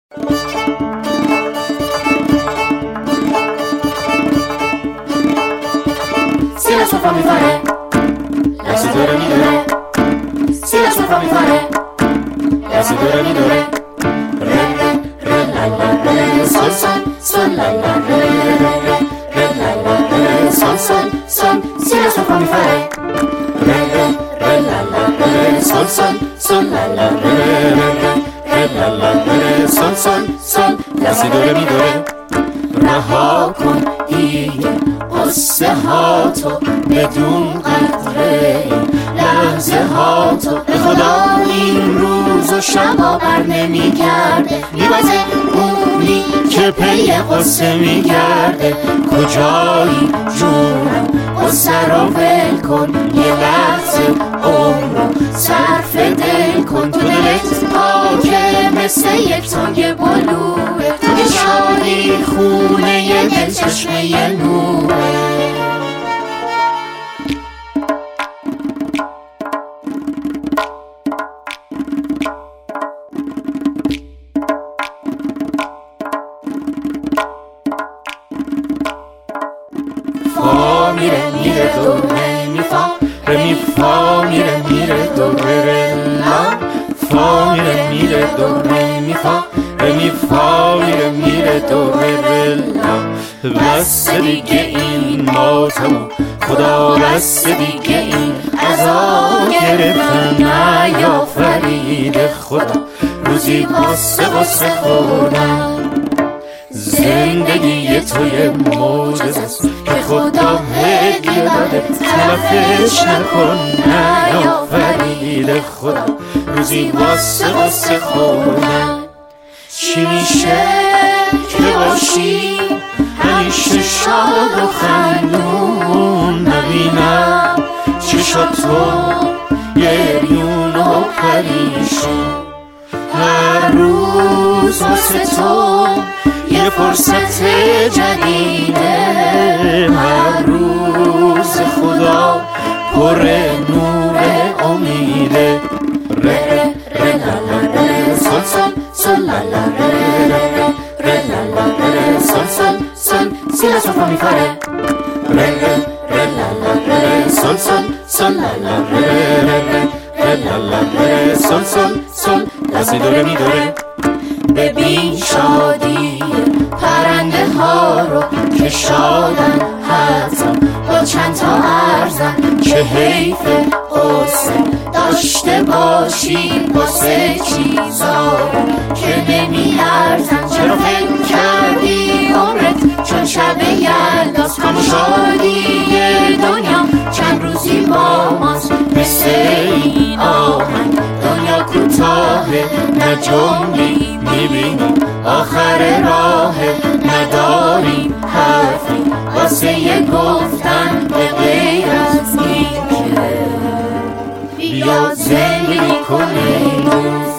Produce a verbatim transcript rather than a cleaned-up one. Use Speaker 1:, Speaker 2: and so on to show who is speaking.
Speaker 1: Si la sofra mi fare, la si do re mi do re. Si la sofra mi fare, la si do re mi do re. Re re re la la re, sol sol sol la la re re re re la la re, sol sol sol. Si la sofra mi fare, re re re la la re, sol sol sol la la re re re re la la re, sol sol sol. La si do re mi do re. رها کن دیگه قصه ها تو بدون قدره لحظه ها تو به خدا این روز و شبا بر نمی گرده میبازه اونی که پی قصه می گرده کجایی جونم قصه رو ول کن یه لحظه عمرو صرف دل کن تو دلت پاکه مثل یک تنگ بلوه تو که شادی خونه یه دل چشمه یه نوره فا میره میره دو ره می فا ره می فا میره میره دو ره ره لا فا میره میره دو ره می فا ره می فا میره میره دو ره ره لا بس دیگه این ماتمو خدا بس دیگه این عذاب گرفتم نیافرید خدا روزی قصه قصه خوردم زندگی توی معجزه‌ست که خدا هدیه داده تلفش نکن نیافرید خدا روزی واسه واسه خوردم چی میشه که باشی همیشه شاد و خندون نبینم چشاتو گریون و پریشون هر روز واسه تو یه فرصت جدیده هر روز خدا پر نور امیده ره ره لا لا ره سل سل سل لا لا ره ره ره لا لا ره سل سل سل si la sofra mi fare re re re la la re sol sol sol la la re re re re la la re sol sol sol la si do re mi do re ببین شادی پرنده ها رو که شادن حتما با چند تا ارزن که حیف قصه داشته باشی واسه چیزا که نمی ارزن چرا فکر کردی عمرت چون شب یلداست کام و شادی دنیا چند روزی با ماست مثل این آهنگ دنیا کوتاهه نه جملی میبینی آخر راه نداریم حرفی واسه یه گفتن به غیر از این که بیا زندگی کنیم